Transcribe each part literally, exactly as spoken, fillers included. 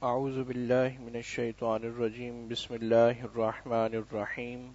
اعوذ باللہ من الشیطان الرجیم بسم اللہ الرحمن الرحیم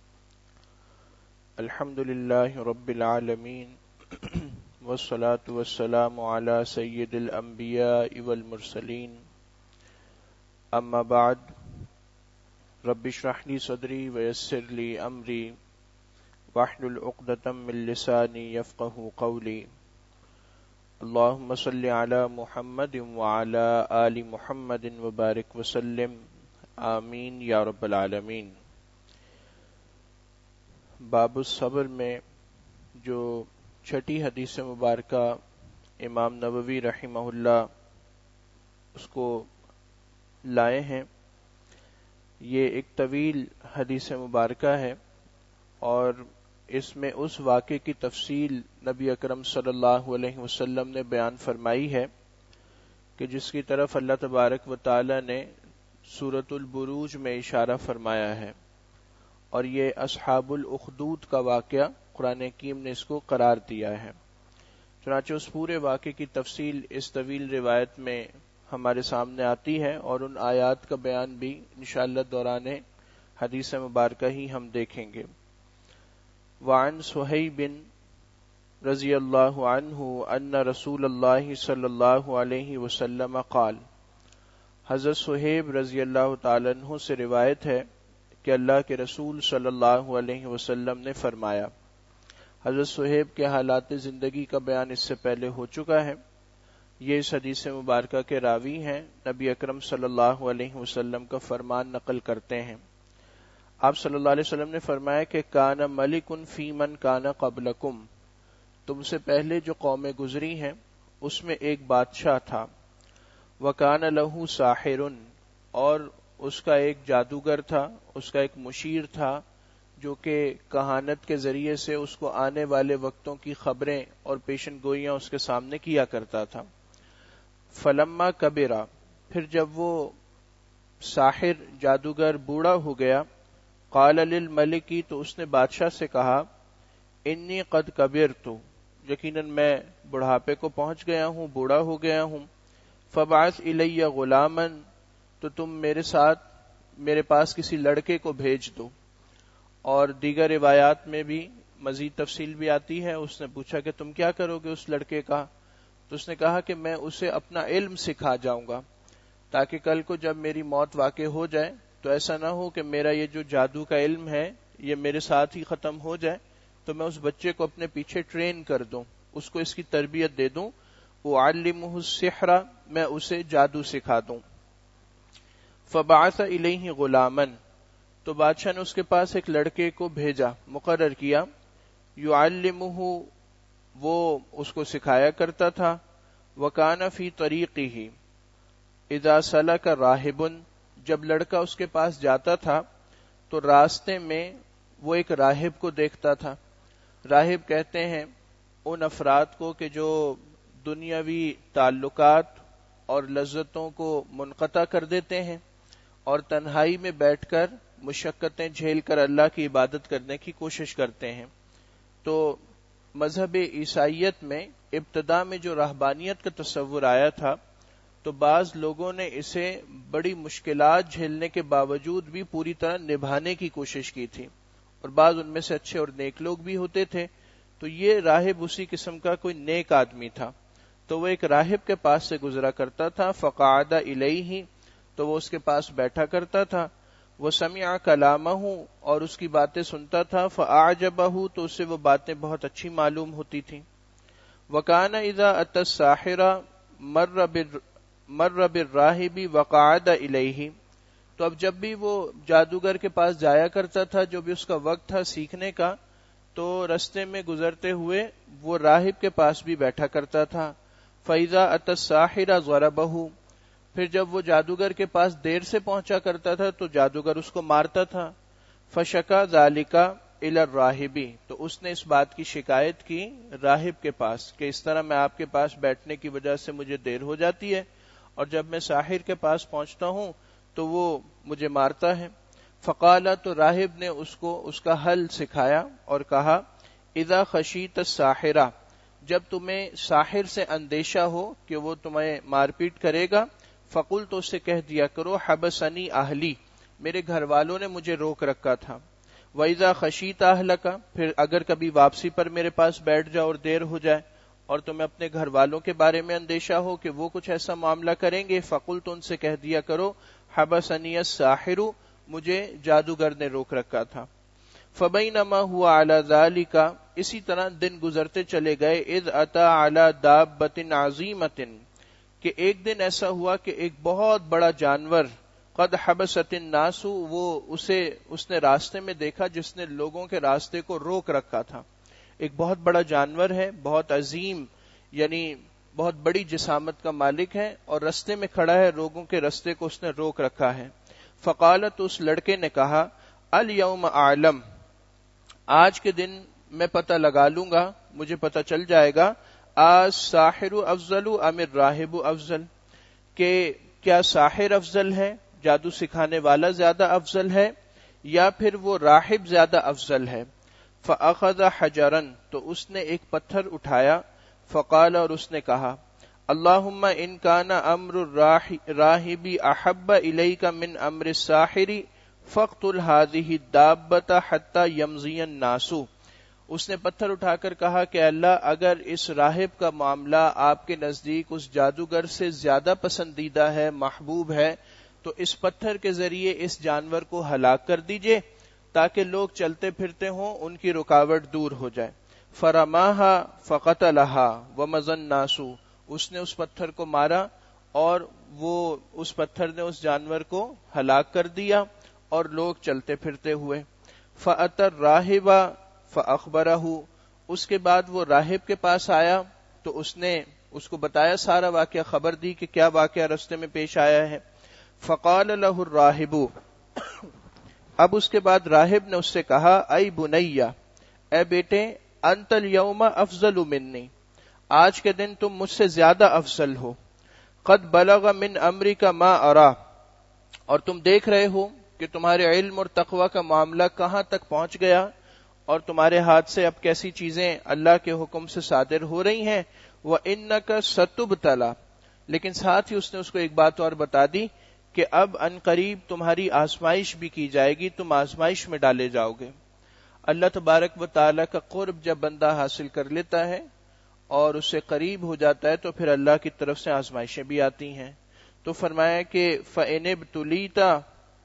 الحمد للہ رب العالمین والصلاة والسلام علی سید الانبیاء والمرسلین اما بعد رب اشرح لی صدری ویسر لی امری واحلل عقدۃ من لسانی یفقہوا قولی اللہم صلی علی محمد وعلی آل محمد وبارک وسلم آمین یا رب العالمین۔ باب الصبر میں جو چھٹی حدیث مبارکہ امام نووی رحمہ اللہ اس کو لائے ہیں، یہ ایک طویل حدیث مبارکہ ہے اور اس میں اس واقعے کی تفصیل نبی اکرم صلی اللہ علیہ وسلم نے بیان فرمائی ہے کہ جس کی طرف اللہ تبارک و تعالی نے سورۃ البروج میں اشارہ فرمایا ہے، اور یہ اصحاب الاخدود کا واقعہ قرآن حکیم نے اس کو قرار دیا ہے۔ چنانچہ اس پورے واقعے کی تفصیل اس طویل روایت میں ہمارے سامنے آتی ہے، اور ان آیات کا بیان بھی انشاءاللہ دوران حدیث مبارکہ ہی ہم دیکھیں گے۔ وعن صہیب رضی اللہ عنہ ان رسول اللہ صلی اللہ علیہ وسلم قال، حضرت صہیب رضی اللہ تعالی عنہ سے روایت ہے کہ اللہ کے رسول صلی اللہ علیہ وسلم نے فرمایا۔ حضرت صہیب کے حالات زندگی کا بیان اس سے پہلے ہو چکا ہے، یہ اس حدیث مبارکہ کے راوی ہیں، نبی اکرم صلی اللہ علیہ وسلم کا فرمان نقل کرتے ہیں۔ آپ صلی اللہ علیہ وسلم نے فرمایا کہ کان ملک فی من کان قبلکم، تم سے پہلے جو قومیں گزری ہیں اس میں ایک بادشاہ تھا، وکان لہ ساحر، اور اس کا ایک جادوگر تھا، اس کا ایک مشیر تھا جو کہ کہانت کے ذریعے سے اس کو آنے والے وقتوں کی خبریں اور پیشن گوئیاں اس کے سامنے کیا کرتا تھا۔ فلما کبرا، پھر جب وہ ساحر جادوگر بوڑھا ہو گیا، قال للملکی، تو اس نے بادشاہ سے کہا، انی قد کبرت، یقیناً میں بڑھاپے کو پہنچ گیا ہوں، بوڑھا ہو گیا ہوں، فبعث الی غلاما، تو تم میرے ساتھ میرے پاس کسی لڑکے کو بھیج دو۔ اور دیگر روایات میں بھی مزید تفصیل بھی آتی ہے۔ اس نے پوچھا کہ تم کیا کرو گے اس لڑکے کا؟ تو اس نے کہا کہ میں اسے اپنا علم سکھا جاؤں گا، تاکہ کل کو جب میری موت واقع ہو جائے تو ایسا نہ ہو کہ میرا یہ جو جادو کا علم ہے یہ میرے ساتھ ہی ختم ہو جائے، تو میں اس بچے کو اپنے پیچھے ٹرین کر دوں، اس کو اس کی تربیت دے دوں، اعلمہ السحر، میں اسے جادو سکھا دوں۔ فبعث الیہ غلاما، تو بادشاہ نے اس کے پاس ایک لڑکے کو بھیجا، مقرر کیا، یعلمہ، وہ اس کو سکھایا کرتا تھا، وکان فی طریقہ اذا سلک راہب، جب لڑکا اس کے پاس جاتا تھا تو راستے میں وہ ایک راہب کو دیکھتا تھا۔ راہب کہتے ہیں ان افراد کو کہ جو دنیاوی تعلقات اور لذتوں کو منقطع کر دیتے ہیں اور تنہائی میں بیٹھ کر مشقتیں جھیل کر اللہ کی عبادت کرنے کی کوشش کرتے ہیں۔ تو مذہب عیسائیت میں ابتدا میں جو رہبانیت کا تصور آیا تھا، تو بعض لوگوں نے اسے بڑی مشکلات جھیلنے کے باوجود بھی پوری طرح نبھانے کی کوشش کی تھی، اور بعض ان میں سے اچھے اور نیک لوگ بھی ہوتے تھے۔ تو یہ راہب اسی قسم کا کوئی نیک آدمی تھا، تو وہ ایک راہب کے پاس سے گزرا کرتا تھا، فقعد الیہ، تو وہ اس کے پاس بیٹھا کرتا تھا، وہ سمع کلامہ، اور اس کی باتیں سنتا تھا، فاعجبہ، تو اسے وہ باتیں بہت اچھی معلوم ہوتی تھیں۔ وکان اذا اتی الساحر مر بر مر بالراہب وقعد الیہ، تو اب جب بھی وہ جادوگر کے پاس جایا کرتا تھا، جو بھی اس کا وقت تھا سیکھنے کا، تو رستے میں گزرتے ہوئے وہ راہب کے پاس بھی بیٹھا کرتا تھا۔ فاذا اتی الساحر ضربہ، پھر جب وہ جادوگر کے پاس دیر سے پہنچا کرتا تھا تو جادوگر اس کو مارتا تھا۔ فشکا ذالک الی الراہب، تو اس نے اس بات کی شکایت کی راہب کے پاس کہ اس طرح میں آپ کے پاس بیٹھنے کی وجہ سے مجھے دیر ہو جاتی ہے، اور جب میں ساحر کے پاس پہنچتا ہوں تو وہ مجھے مارتا ہے۔ فقال، تو راہب نے اس کو اس کا حل سکھایا اور کہا، اذا خشیت الساحر، جب تمہیں ساحر سے اندیشہ ہو کہ وہ تمہیں مار پیٹ کرے گا، فقل تو اس سے کہہ دیا کرو حبسنی اہلی، میرے گھر والوں نے مجھے روک رکھا تھا، وَإِذَا خَشِيتَ أَهْلَكَ، پھر اگر کبھی واپسی پر میرے پاس بیٹھ جاؤ اور دیر ہو جائے اور تمہیں اپنے گھر والوں کے بارے میں اندیشہ ہو کہ وہ کچھ ایسا معاملہ کریں گے، فقل تو ان سے کہہ دیا کرو حبسنی الساحر، مجھے جادوگر نے روک رکھا تھا۔ فبینما ہوا علی ذالک، اسی طرح دن گزرتے چلے گئے، اذ اتی علی دابۃ عظیمۃ، کہ ایک دن ایسا ہوا کہ ایک بہت بڑا جانور، قد حبست الناس، وہ اسے اس نے راستے میں دیکھا جس نے لوگوں کے راستے کو روک رکھا تھا۔ ایک بہت بڑا جانور ہے، بہت عظیم، یعنی بہت بڑی جسامت کا مالک ہے، اور رستے میں کھڑا ہے، لوگوں کے راستے کو اس نے روک رکھا ہے۔ فقالت، اس لڑکے نے کہا، الیوم اعلم، آج کے دن میں پتہ لگا لوں گا، مجھے پتہ چل جائے گا، آج ساحر افضل ام الراہب افضل، کہ کیا ساحر افضل ہے، جادو سکھانے والا زیادہ افضل ہے، یا پھر وہ راہب زیادہ افضل ہے۔ فاخذ حجرا، تو اس نے ایک پتھر اٹھایا، فقال، اور اس نے کہا، اللہم ان کان امر الراہب احب الیک من امر الساحر فاقتل هذه الدابۃ حتی یمضی الناس۔ اس نے پتھر اٹھا کر کہا کہ اللہ، اگر اس راہب کا معاملہ آپ کے نزدیک اس جادوگر سے زیادہ پسندیدہ ہے، محبوب ہے، تو اس پتھر کے ذریعے اس جانور کو ہلاک کر دیجئے تاکہ لوگ چلتے پھرتے ہوں، ان کی رکاوٹ دور ہو جائے۔ فرماہا فقتلہا ومضى الناس، اس نے اس پتھر کو مارا اور وہ اس پتھر نے اس جانور کو ہلاک کر دیا اور لوگ چلتے پھرتے ہوئے۔ فأتی الراہب فأخبرہ، اس کے بعد وہ راہب کے پاس آیا تو اس نے اس کو بتایا، سارا واقعہ خبر دی کہ کیا واقعہ رستے میں پیش آیا ہے۔ فقال لہ الراہب، اب اس کے بعد راہب نے اس سے کہا، ای بنیا، اے بیٹے، انت الیوم افضل منی، آج کے دن تم مجھ سے زیادہ افضل ہو، قد بلغ من امرک ما ارا، اور تم دیکھ رہے ہو کہ تمہارے علم اور تقوی کا معاملہ کہاں تک پہنچ گیا، اور تمہارے ہاتھ سے اب کیسی چیزیں اللہ کے حکم سے صادر ہو رہی ہیں۔ وَإِنَّكَ سَتُبْتَلَى، لیکن ساتھ ہی اس نے اس کو ایک بات اور بتا دی کہ اب ان قریب تمہاری آزمائش بھی کی جائے گی، تم آزمائش میں ڈالے جاؤ گے۔ اللہ تبارک و تعالیٰ کا قرب جب بندہ حاصل کر لیتا ہے اور اس سے قریب ہو جاتا ہے تو پھر اللہ کی طرف سے آزمائشیں بھی آتی ہیں۔ تو فرمایا کہ فَإِنِ ابْتُلِيتَ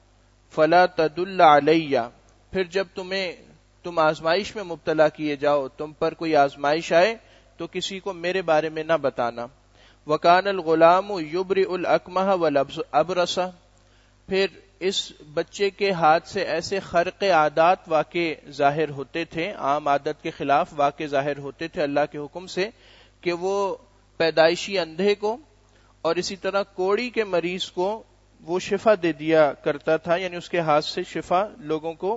فَلَا تَدُلَّ عَلَيَّ، پھر جب تمہیں تم آزمائش میں مبتلا کیے جاؤ، تم پر کوئی آزمائش آئے تو کسی کو میرے بارے میں نہ بتانا۔ وَكَانَ الْغُلَامُ يُبْرِئُ الْأَكْمَحَ وَالْأَبْرَصَ، پھر اس بچے کے ہاتھ سے ایسے خرق عادات واقع ظاہر ہوتے تھے، عام عادت کے خلاف واقع ظاہر ہوتے تھے اللہ کے حکم سے، کہ وہ پیدائشی اندھے کو اور اسی طرح کوڑی کے مریض کو وہ شفا دے دیا کرتا تھا، یعنی اس کے ہاتھ سے شفا لوگوں کو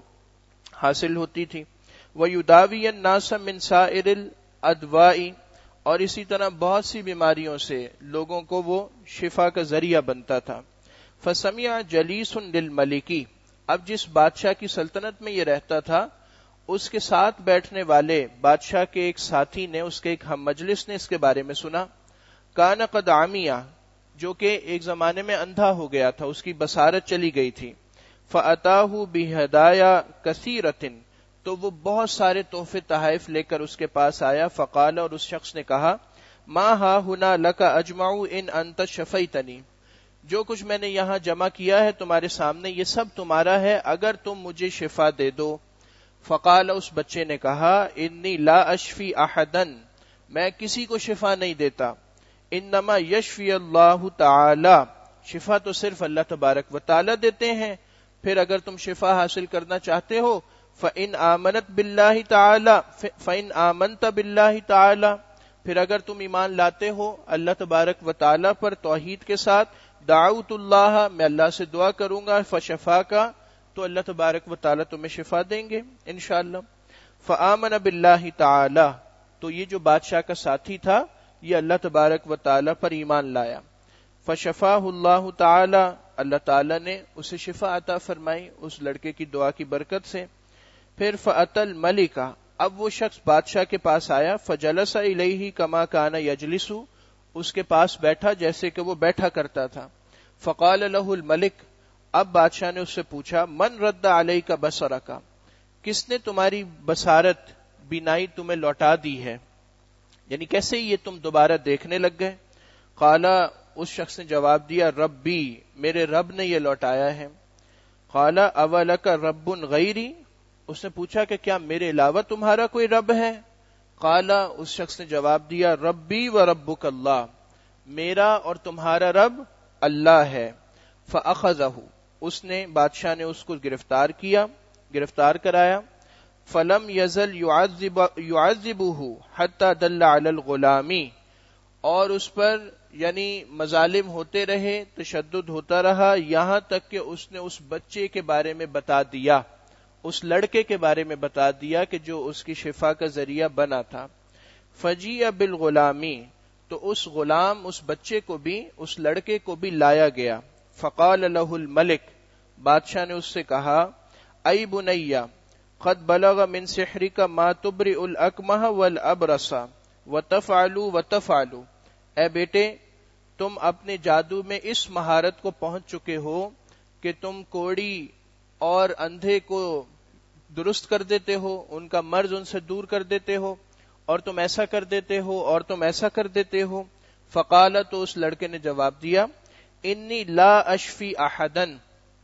حاصل ہوتی تھی۔ وَيُدَاوِيَ النَّاسَ مِنْ سَائِرِ الْأَدْوَاءِ، اور اسی طرح بہت سی بیماریوں سے لوگوں کو وہ شفا کا ذریعہ بنتا تھا۔ فَسَمِعَ جَلِيسٌ لِلْمَلِكِ، اب جس بادشاہ کی سلطنت میں یہ رہتا تھا، اس کے ساتھ بیٹھنے والے بادشاہ کے ایک ساتھی نے، اس کے ایک ہم مجلس نے اس کے بارے میں سنا، کَانَ قَدْ عَمِيَ، جو کہ ایک زمانے میں اندھا ہو گیا تھا، اس کی بصارت چلی گئی تھی۔ فَأَتَاهُ بِهَدَايَا كَثِيرَةٍ، تو وہ بہت سارے تحفے تحائف لے کر اس کے پاس آیا۔ فقال، اور اس شخص نے کہا، ما ہا ہنا لک اجمع ان انت شفیتنی، جو کچھ میں نے یہاں جمع کیا ہے تمہارے سامنے یہ سب تمہارا ہے اگر تم مجھے شفا دے دو۔ فقال، اس بچے نے کہا، انی لا اشفی احدا، میں کسی کو شفا نہیں دیتا، انما یشفی اللہ تعالی، شفا تو صرف اللہ تبارک و تعالی دیتے ہیں، پھر اگر تم شفا حاصل کرنا چاہتے ہو فَإِنْ آمَنَتْ بِاللَّهِ تَعَالَى فَإِنْ آمَنْتَ بِاللَّهِ تَعَالَى، پھر اگر تم ایمان لاتے ہو اللہ تبارک و تعالی پر توحید کے ساتھ، دعوت اللہ، میں اللہ سے دعا کروں گا، فَشَفَاكَ، تو اللہ تبارک و تعالی تمہیں شفا دیں گے انشاءاللہ۔ فَآمَنَ بِاللَّهِ تَعَالَى، تو یہ جو بادشاہ کا ساتھی تھا یہ اللہ تبارک و تعالی پر ایمان لایا۔ فَشَفَاهُ اللَّهُ تَعَالَى، اللہ تعالی نے اسے شفا عطا فرمائی اس لڑکے کی دعا کی برکت سے۔ پھر فَأَتَى الْمَلِكَ، اب وہ شخص بادشاہ کے پاس آیا، فَجَلَسَ إِلَيْهِ كَمَا كَانَ يَجْلِسُ، اس کے پاس بیٹھا جیسے کہ وہ بیٹھا کرتا تھا۔ فقال لہ الملک، اب بادشاہ نے اس سے پوچھا، من رد علیک بصرک، کس نے تمہاری بصارت بینائی تمہیں لوٹا دی ہے، یعنی کیسے یہ تم دوبارہ دیکھنے لگ گئے؟ قال، اس شخص نے جواب دیا، ربی، میرے رب نے یہ لوٹایا ہے۔ قال اولک رب غیری، اس نے پوچھا کہ کیا میرے علاوہ تمہارا کوئی رب ہے؟ قال، اس شخص نے جواب دیا، ربی و ربک اللہ، میرا اور تمہارا رب اللہ ہے۔ فاخذہ، اس نے بادشاہ نے اس کو گرفتار کیا، گرفتار کرایا۔ فلم یزل یعذب یعذبہ حتی دل علی الغلام، اور اس پر یعنی مظالم ہوتے رہے، تشدد ہوتا رہا، یہاں تک کہ اس نے اس بچے کے بارے میں بتا دیا، اس لڑکے کے بارے میں بتا دیا کہ جو اس کی شفا کا ذریعہ بنا تھا۔ فجیء بالغلامی، تو اس غلام، اس بچے کو بھی، اس لڑکے کو بھی لایا گیا۔ فقال لہ الملک، بادشاہ نے اس سے کہا، ای بنی قد بلغ من سحرک ما تبرئ الاکمہ والابرص وتفعل وتفعل، اے بیٹے تم اپنے جادو میں اس مہارت کو پہنچ چکے ہو کہ تم کوڑی اور اندھے کو درست کر دیتے ہو، ان کا مرض ان سے دور کر دیتے ہو، اور تم ایسا کر دیتے ہو، اور تم ایسا کر دیتے ہو۔ فقال، تو اس لڑکے نے جواب دیا، انی لا اشفی احدن،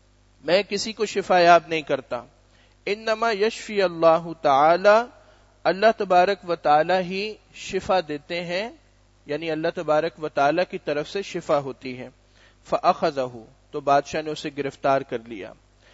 میں کسی کو شفا یاب نہیں کرتا، انما یشفی اللہ تعالی، اللہ تبارک و تعالی ہی شفا دیتے ہیں، یعنی اللہ تبارک و تعالی کی طرف سے شفا ہوتی ہے۔ فاخذہ، تو بادشاہ نے اسے گرفتار کر لیا۔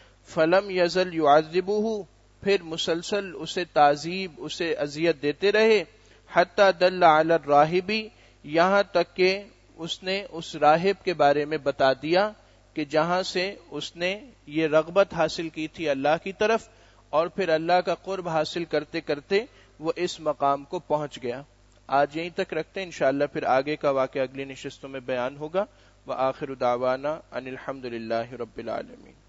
فلم یزل یعذبہ، پھر مسلسل اسے تعذیب، اسے اذیت دیتے رہے، حتی دل علی الراہب، یہاں تک کہ اس نے اس راہب کے بارے میں بتا دیا کہ جہاں سے اس نے یہ رغبت حاصل کی تھی اللہ کی طرف، اور پھر اللہ کا قرب حاصل کرتے کرتے وہ اس مقام کو پہنچ گیا۔ آج یہیں تک رکھتے ہیں، انشاءاللہ پھر آگے کا واقعہ اگلی نشستوں میں بیان ہوگا۔ وآخر دعوانا ان الحمد للہ رب العالمین۔